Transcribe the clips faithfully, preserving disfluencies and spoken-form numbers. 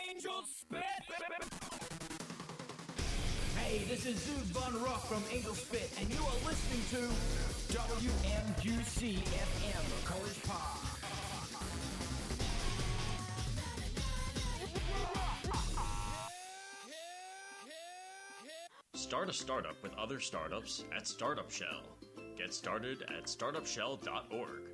Angel Spit! Hey, this is Zood Von Ruff from Angel Spit, and you are listening to W M Q C F M, College Park. Start a startup with other startups at Startup Shell. Get started at startup shell dot org.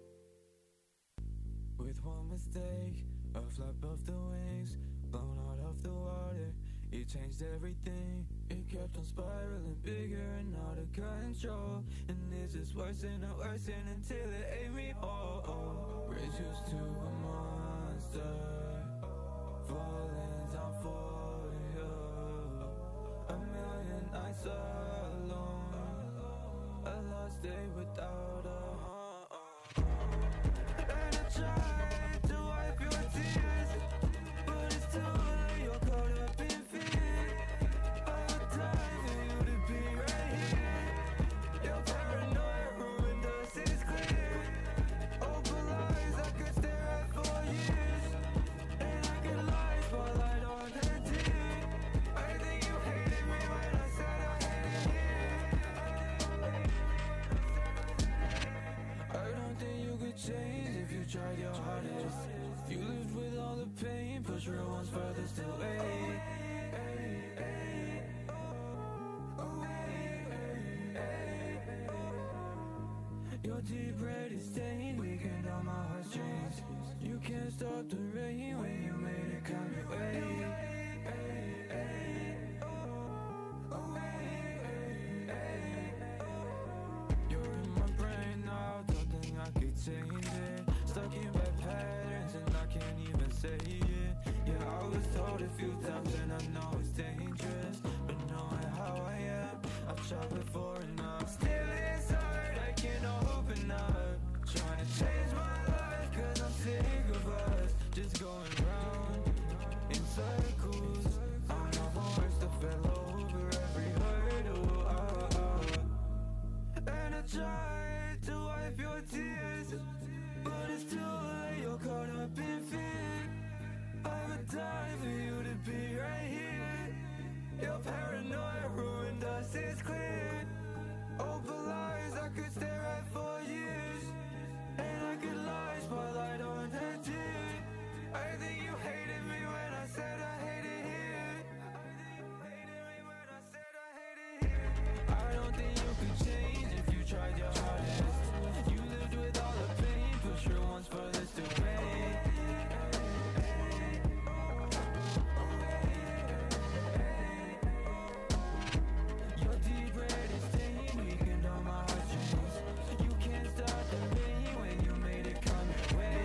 With one mistake, a flap of the wings, blown out of the water, it changed everything. It kept on spiraling bigger and out of control, and this is worsening and worsening until it ate me whole. Reduced to a monster, falling down for you. A million nights alone, a lost day without a tried your hardest. You lived with all the pain, pushed real ones furthest away. Your deep red is stained, weakened all my heartstrings. You can't stop the rain when you made it come your way. You're in my brain now, don't think I could change it. Stuck in bad patterns and I can't even say it. Yeah, I was told a few times and I know it's dangerous, but knowing how I am, I've tried before and I'm still inside, I can't open up. Trying to change my life cause I'm sick of us just going round in circles. I'm the horse that fell over every hurdle. Oh, oh. And I tried to wipe your tears, but it's too late, you're caught up in fear. I would die for you to be right here. Your paranoia ruined us, it's clear. Open lies I could stare at for years, and I could lie, spotlight on her tear. I think you hated me when I said I hated here. I think you hated me when I said I hated here. I don't think you could change if you tried your hardest. You lived with all the pain, push your ones furthest away. Your deep red is stained, weakened all my heartstrings. You can't stop the rain when you made it come your way.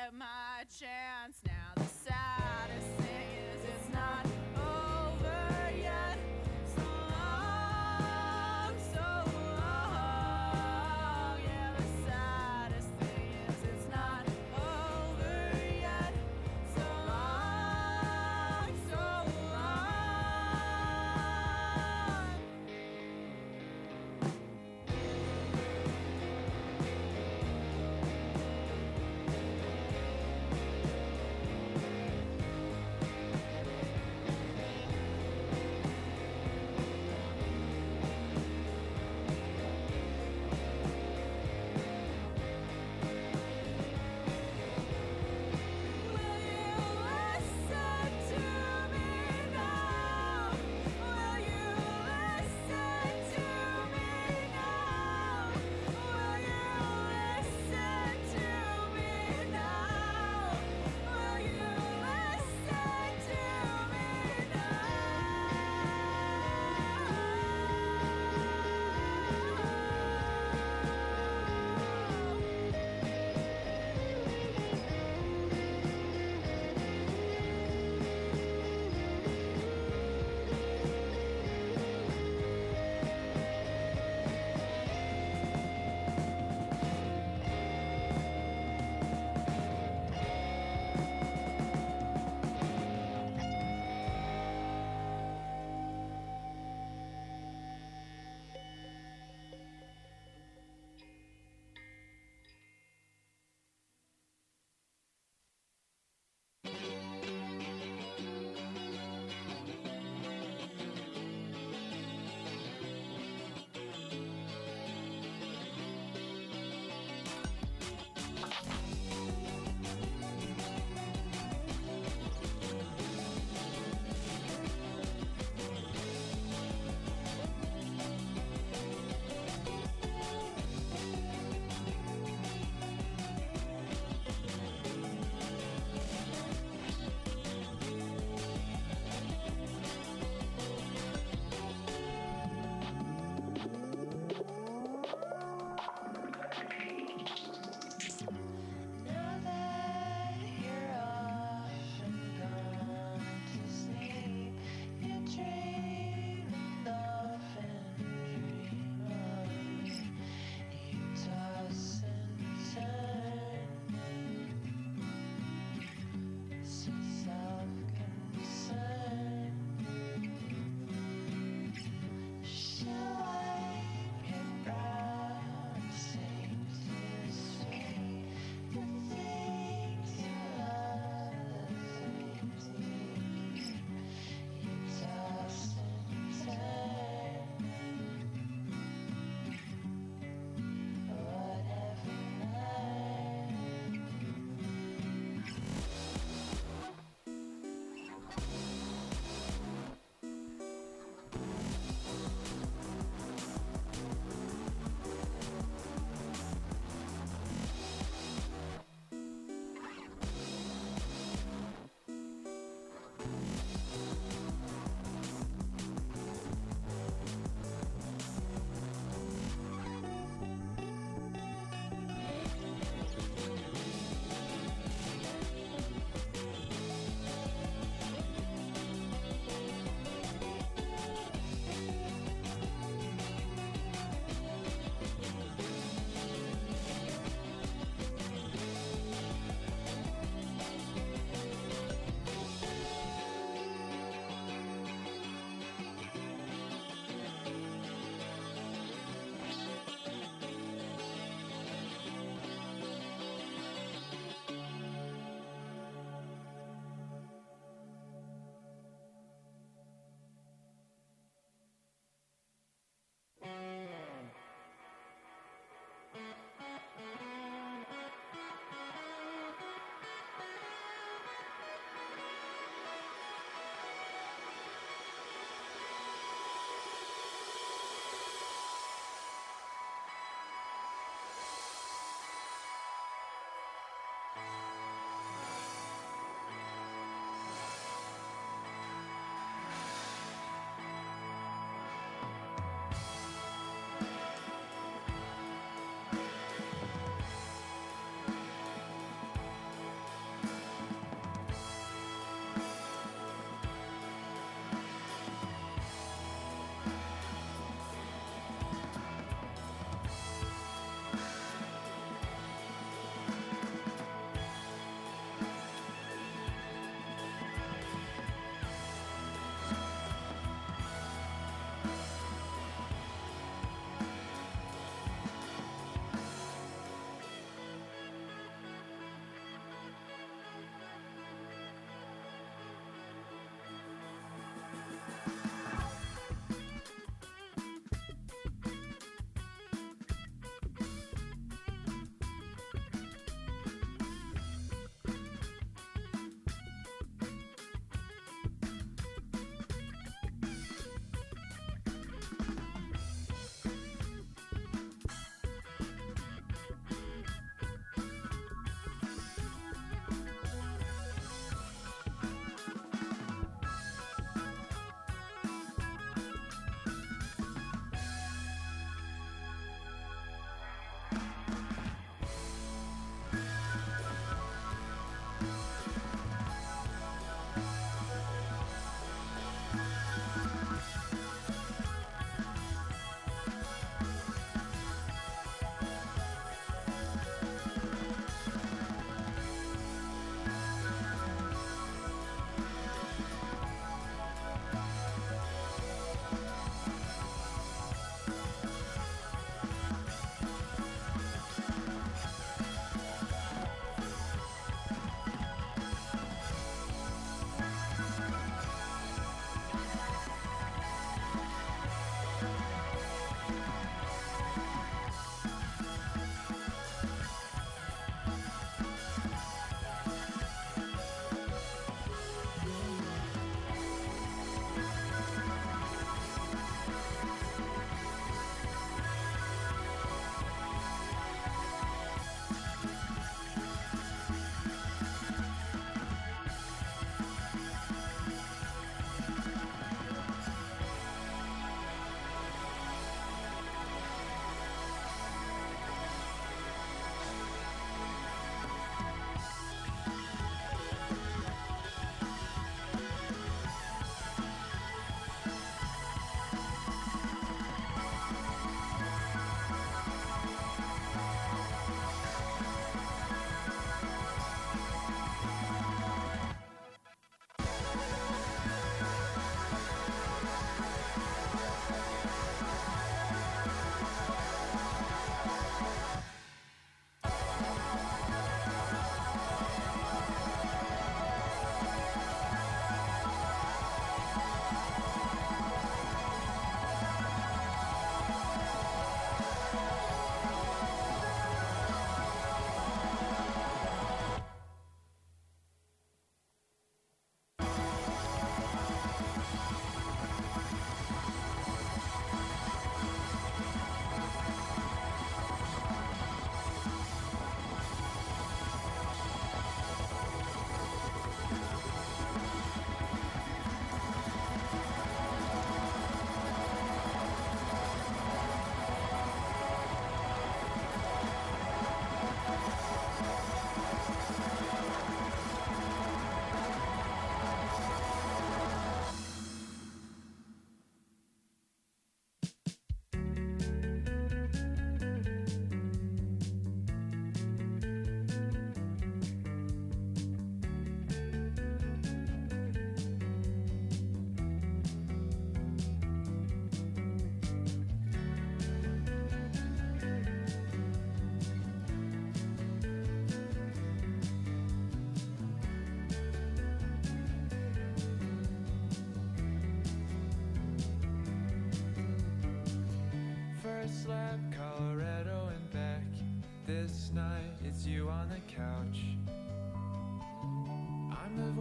get my chance now. The saddest thing is it's not over yet. So long, so long. Yeah, the saddest thing is it's not over yet. So long, so long.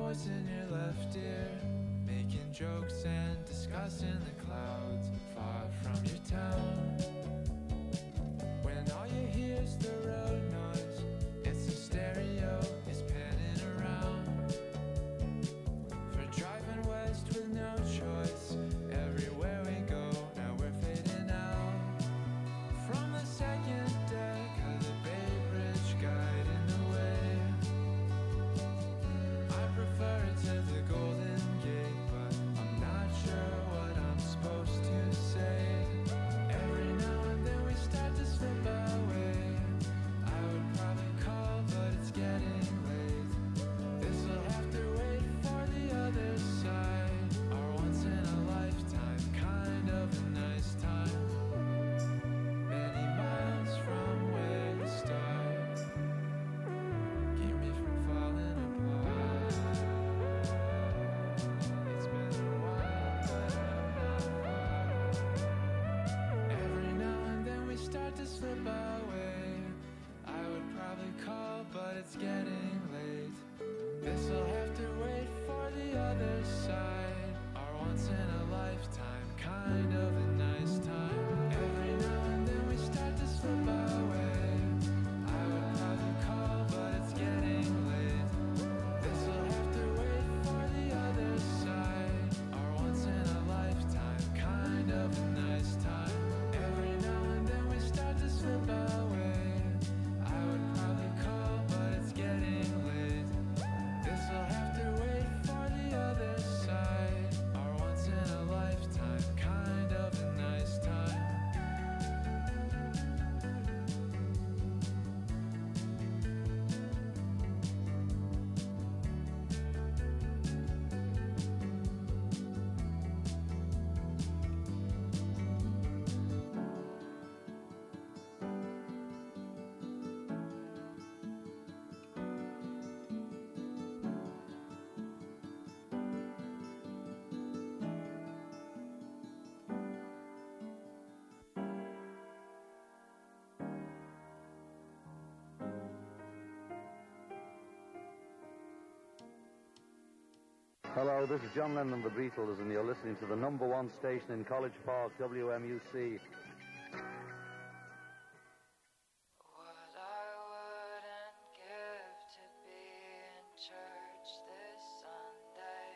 voice in your left ear, making jokes and discussing the clouds far from your town. When all you hear is the road noise, it's the stereo is panning around. For driving west with no choice, everywhere we go, now we're fading out. From the second deck of the Bay Bridge guiding the way, I prefer it to the Golden Gate, but I'm not sure what I'm supposed to say. Every now and then we start to slip away. I would probably call, but it's getting late. This'll have to wait for the other side. Our once in a lifetime kind of a nice time. Many miles from where you start, keep me from falling apart. It's been a while, but I'm not far. Every now and then we start to slip away. I would probably call, but it's getting late. This'll have to wait for the other side. Our once in a lifetime kind of a nice time. Every now and then we start to slip away. I would probably call, but it's getting late. This'll have to wait for the other side. Our once in a lifetime kind of a nice time. Every now and then we start to slip away. I would probably call, but it's getting late. This'll have to wait for the other side. Our once in a lifetime kind of a nice time. Hello, this is John Lennon of the Beatles, and you're listening to the number one station in College Park, W M U C. What I wouldn't give to be in church this Sunday,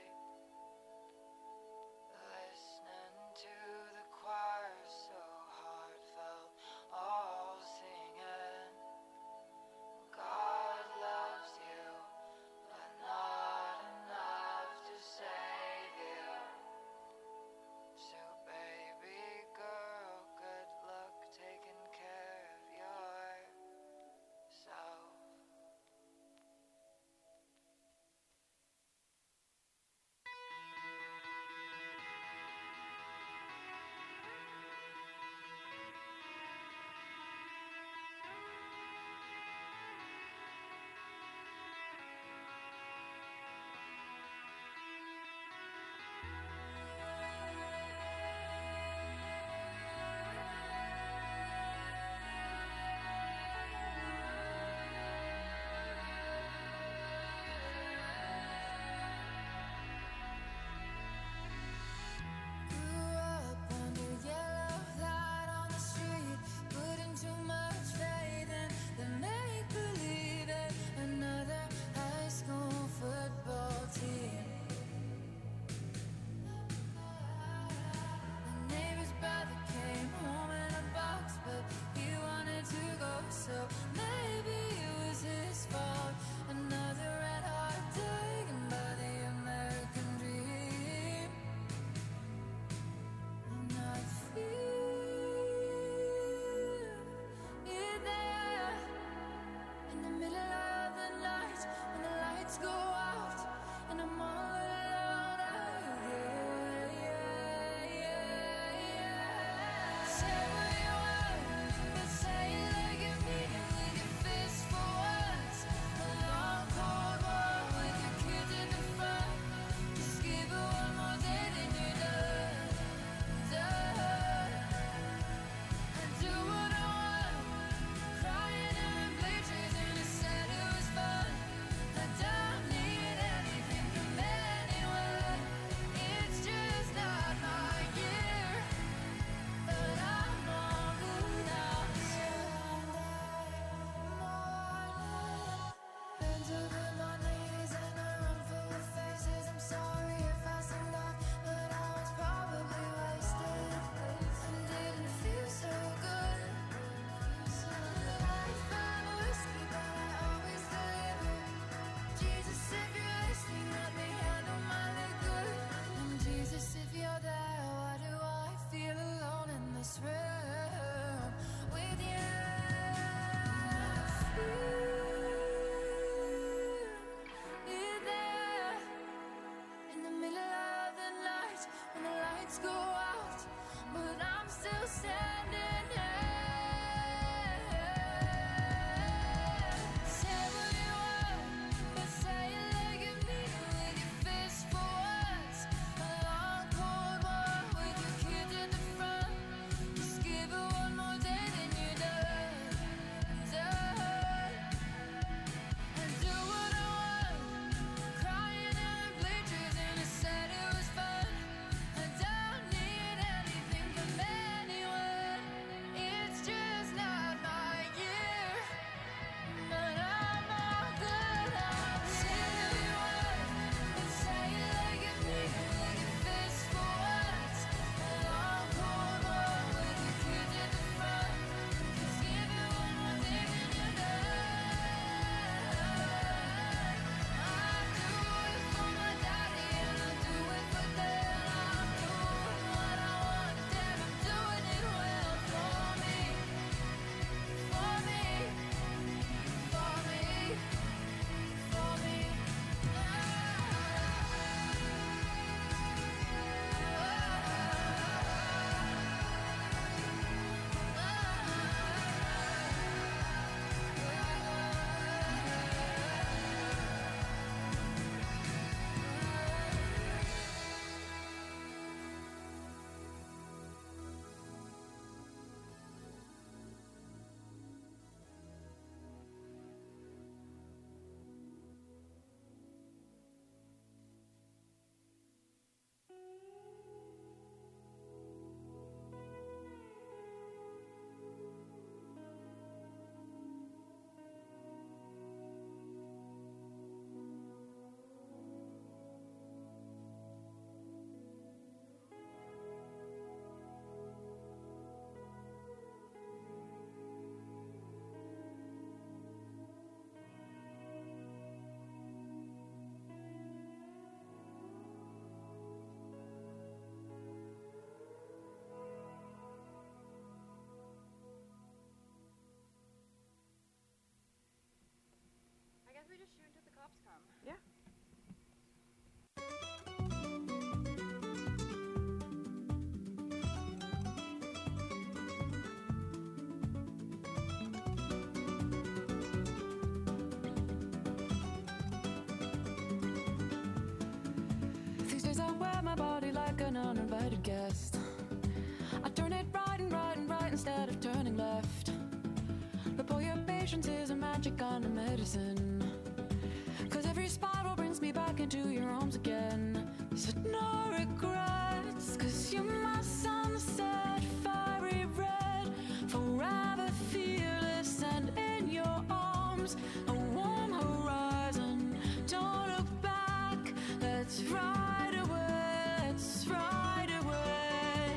listening to the choir so heartfelt, all singing, God loves you, but not enough to save you. So baby girl, instead of turning left. But boy, your patience is a magic kind of medicine. Cause every spiral brings me back into your arms again. So no regrets, cause you're my sunset, fiery red, forever fearless, and in your arms, a warm horizon. Don't look back, let's ride away, let's ride away.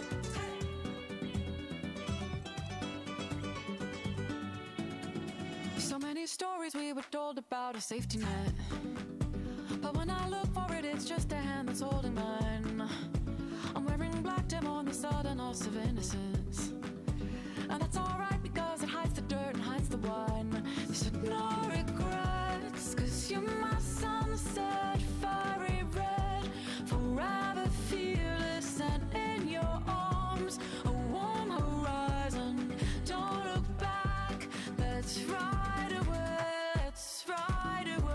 So many stories we were told about a safety net, but when I look for it, it's just a hand that's holding mine. I'm wearing black to mourn the sudden loss of innocence, and that's alright because it hides the dirt and hides the wine. So no regrets, cause you're my sunset, fiery red, forever fearless, and in your arms, a warm horizon. Don't look back, let's ride away, let's ride away.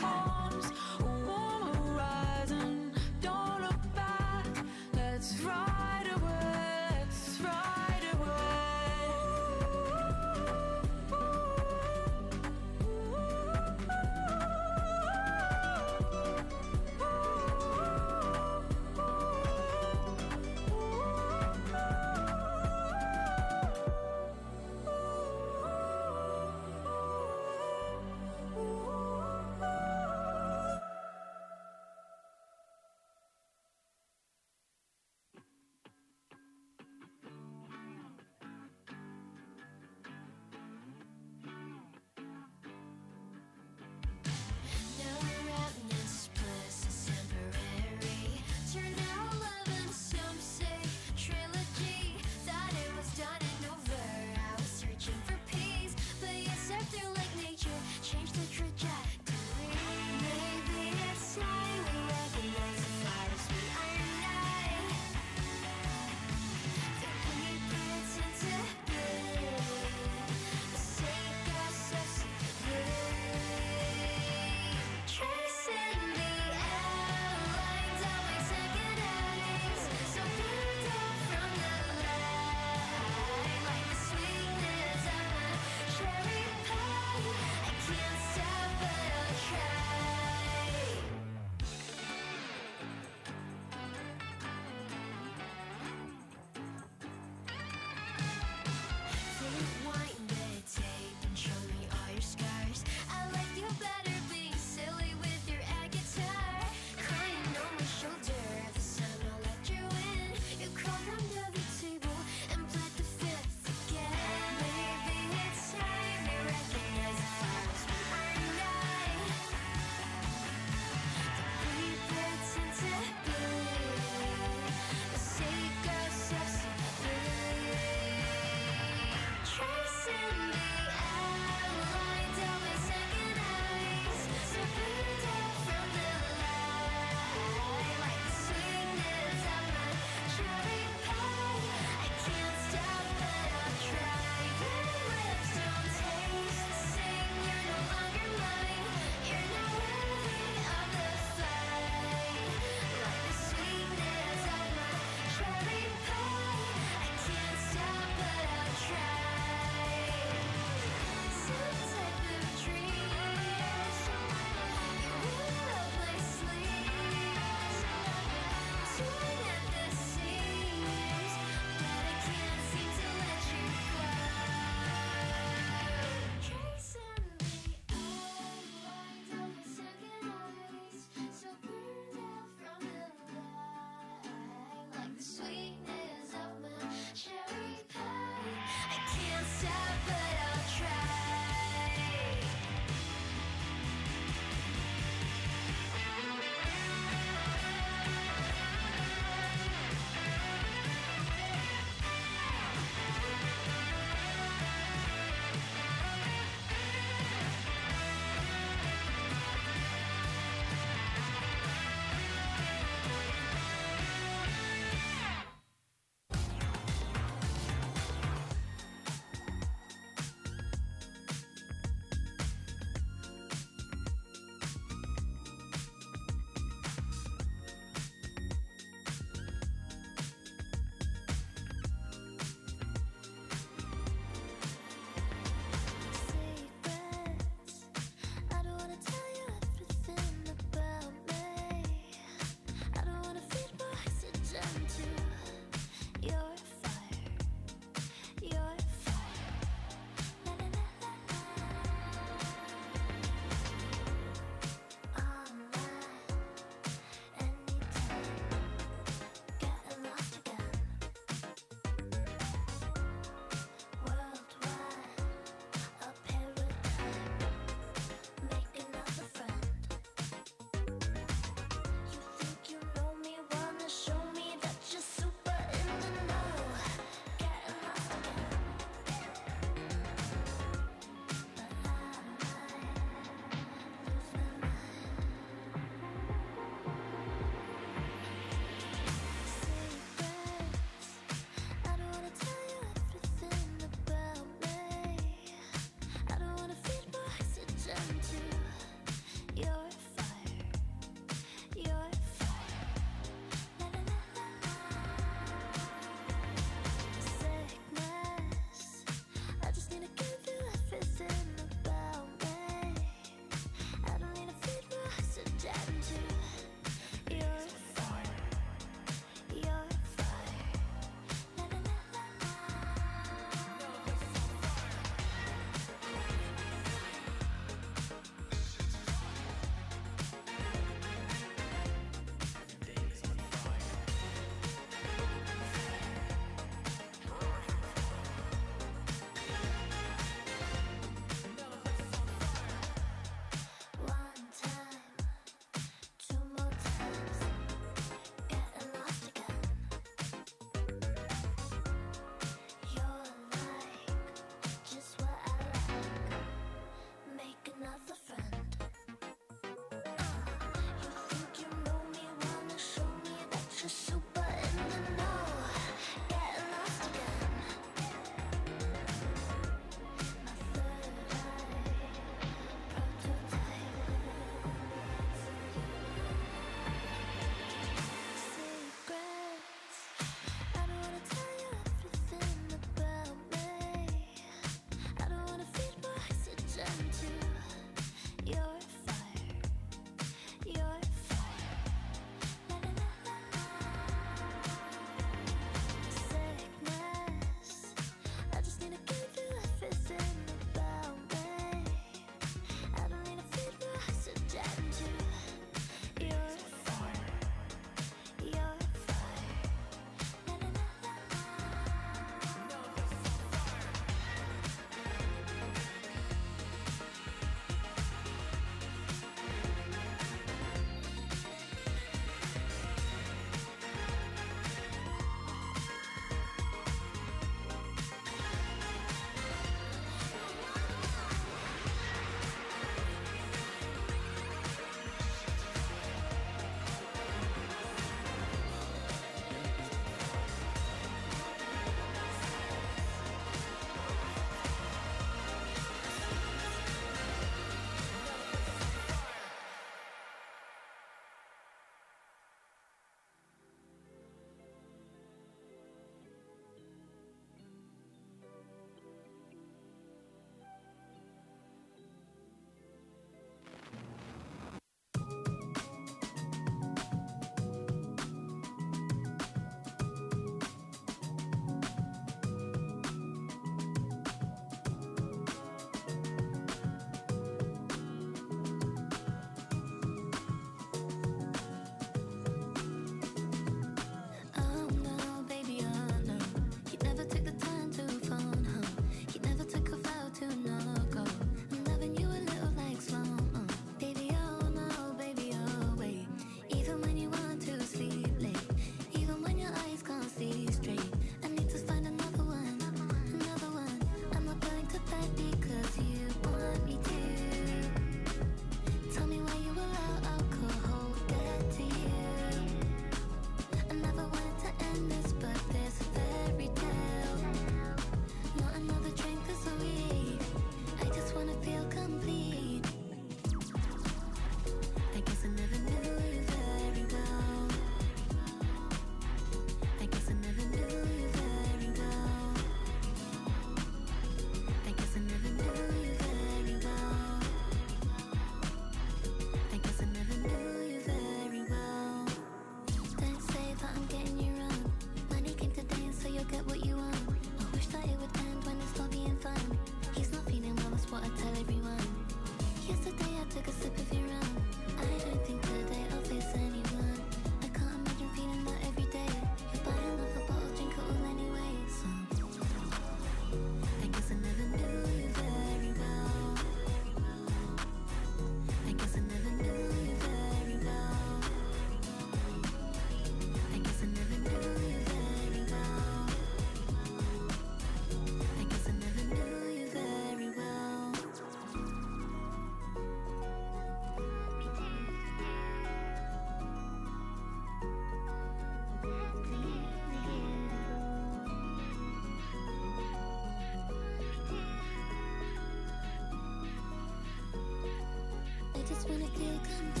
wanna feel complete.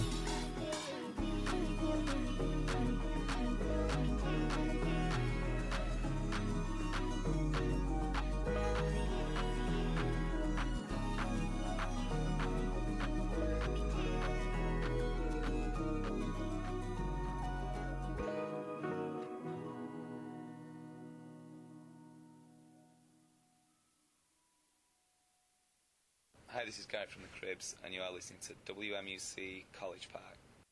Hi, this is Guy from the Cribs, and you are listening to W M U C College Park.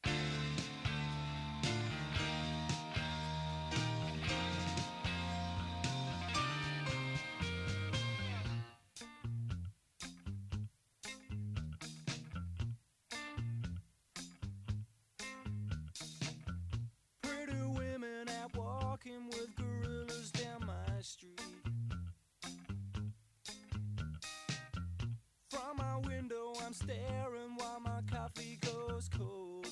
Pretty women out walking with gorillas down my street. From my window I'm staring while my coffee goes cold.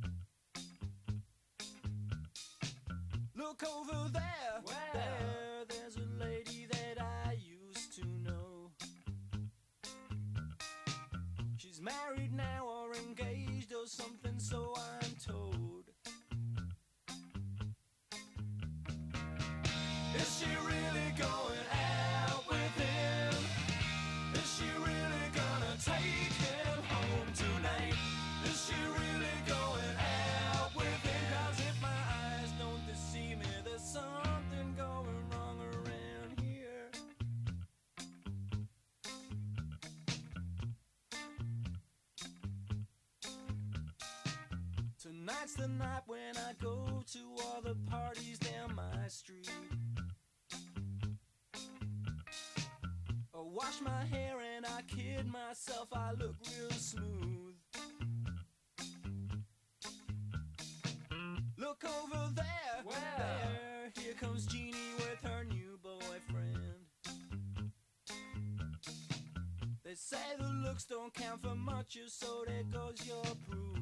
Look over there, Where? there, there's a lady that I used to know. She's married now or engaged or something, so I'm told. Is she really going out with him? Is she really gonna take him home tonight? Is she really going out with him? 'Cause if my eyes don't deceive me, there's something going wrong around here. Tonight's the night when I go to all the parties down my street. I wash my hair and I kid myself, I look real smooth. Look over there, Where? there, here comes Jeannie with her new boyfriend. They say the looks don't count for much, so there goes your proof.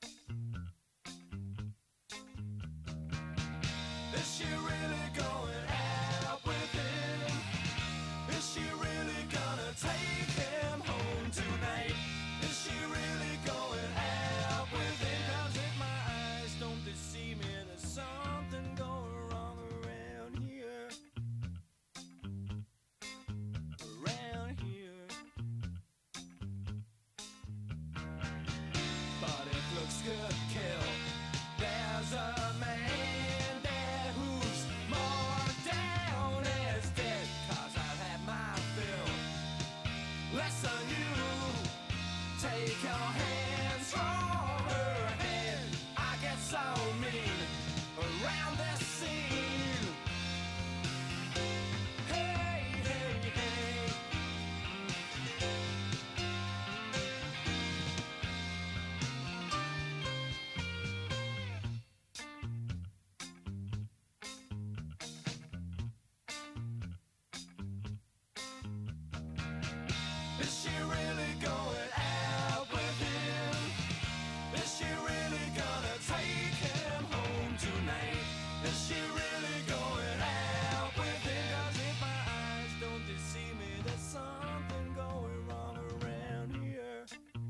Is she really going out with him? Is she really gonna take him home tonight? Is she really going out with him? 'Cause if my eyes don't deceive me, there's something going wrong around here. Around here. But if looks could kill, there's a man there who's more down as dead. 'Cause I've had my fill. Less than you. Take your hands from her head. I get so mean around this scene. Hey, hey, hey. Is she really going out with him? Is she really gonna take him home tonight? Is she really going out with him? 'Cause if my eyes don't deceive me, there's something going wrong around here.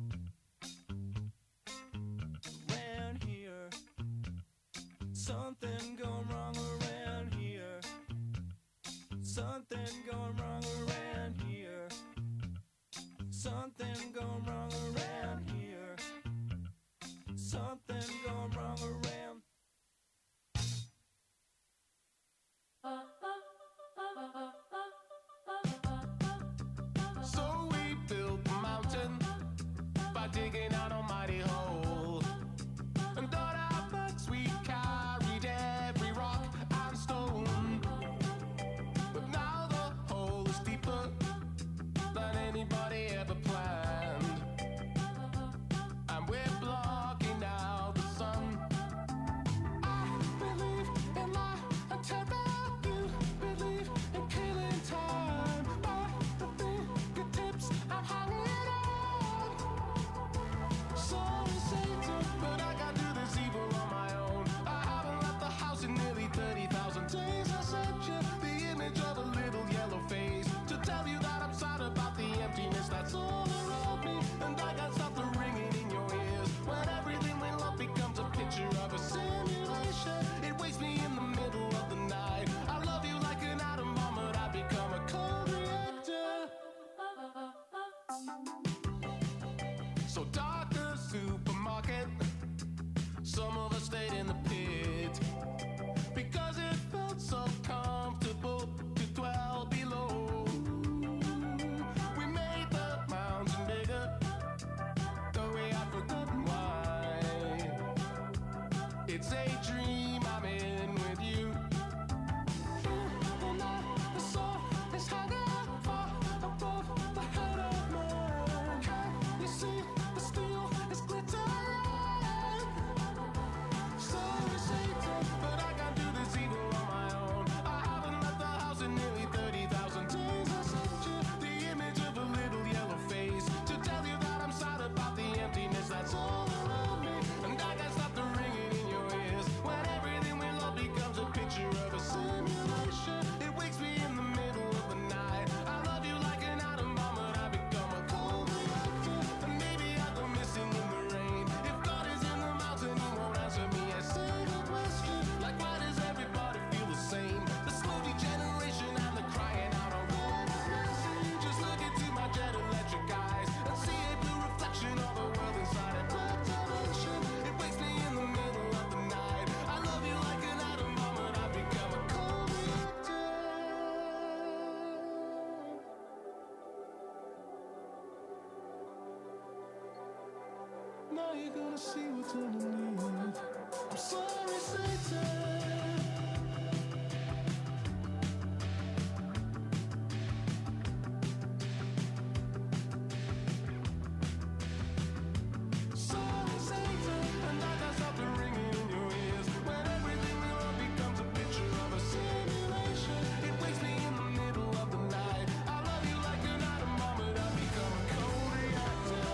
Around here. Something going wrong around here. Something going wrong around here. Something going wrong around here. Something going wrong around. So we built the mountain by digging out a mighty hole, and all our books we carry down. So dark the supermarket. Some of us stayed in the pit because it felt so comfortable to dwell below. We made the mountain bigger, though we had forgotten why. It's a dream I'm in with you. The night, the sun is hanging far above the head of man. Can you see the steel is glittering? So is Satan, but I can't do this evil on my own. I haven't left the house in nearly thirty thousand days. I sent you the image of a little yellow face to tell you that I'm sad about the emptiness that's all around me. And I can't stop the ringing in your ears when everything we love becomes a picture of a simulation. It wakes me in the middle of the night. I love you like an atom bomb, but I become a cold reactor. And maybe I go missing in the rain. If God is in the mountain, he won't answer me a single question. Like, why does everybody feel the same? The slow degeneration and the crying out on mercy. Just look into my jet electric eyes and see a blue reflection of the world inside a black dimension. It wakes me in the middle of the night. I love you like an atom bomb, but I become a cold reactor. Now you're gonna see what's underneath. I'm sorry, Satan. Sorry, Satan. And I can't stop the ringing in your ears when everything we love becomes a picture of a simulation. It wakes me in the middle of the night. I love you like an atom bomb, but I become a cold reactor.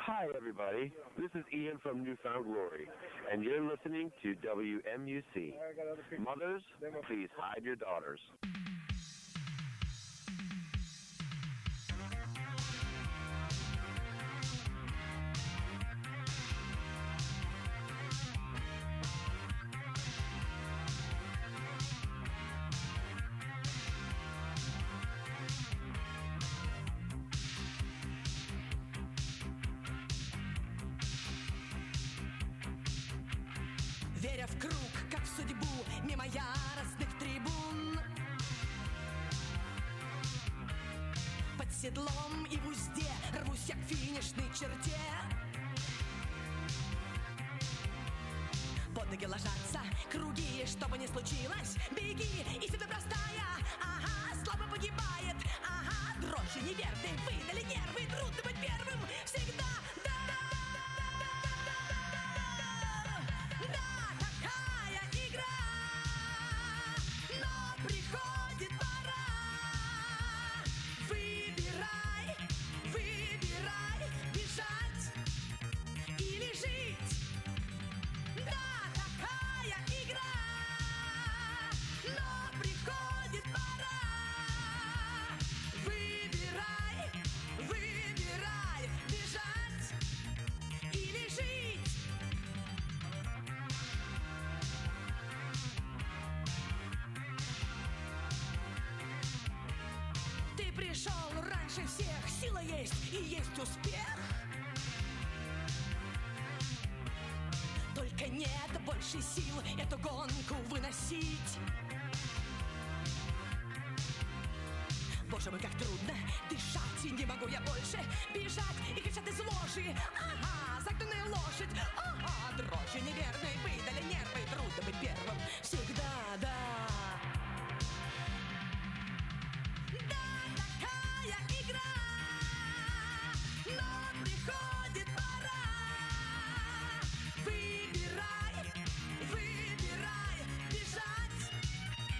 Hi, everybody. This is Ian from Newfound Glory, and you're listening to W M U C. Mothers, please hide your daughters. Веря в круг, как в судьбу, мимо яростных трибун. Под седлом и в узде рвусь я к финишной черте. Под ноги ложатся круги, что бы ни случилось, беги, истина простая, ага, слабо погибает, ага, дрожжи неверны, выдали нервы, трудно быть первым, всегда, да. Приходит пора. Выбирай, выбирай, бежать или жить. Да, такая игра. Но приходит пора. Выбирай, выбирай, бежать или жить. Ты пришел раньше всех, сила есть и есть успех. Только нет больше сил эту гонку выносить. Боже мой, как трудно дышать, и не могу я больше бежать и кричать из ложи. Ага, загнанная лошадь, ага, дрожжи не